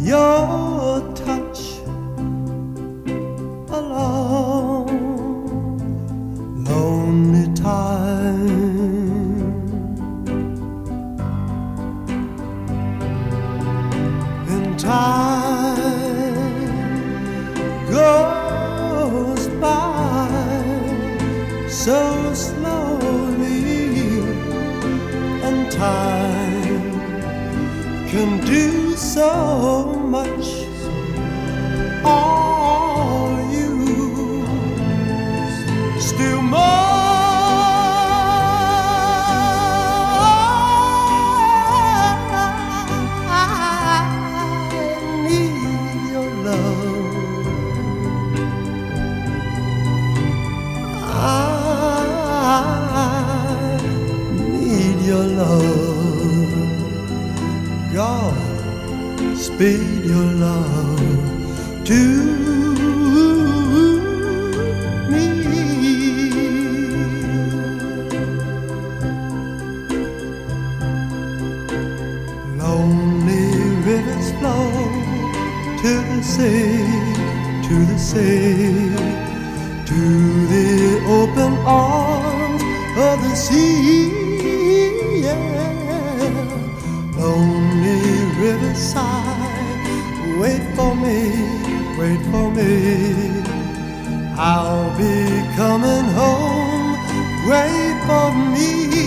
your touch a long, lonely time. And time goes by so slowly, and time can do so much. Are you still more? I need your love. I need your love. God, speed your love to me. Lonely rivers flow to the sea, to the sea, to the open arms of the sea. Yeah. Lonely riverside, wait for me, wait for me. I'll be coming home, wait for me.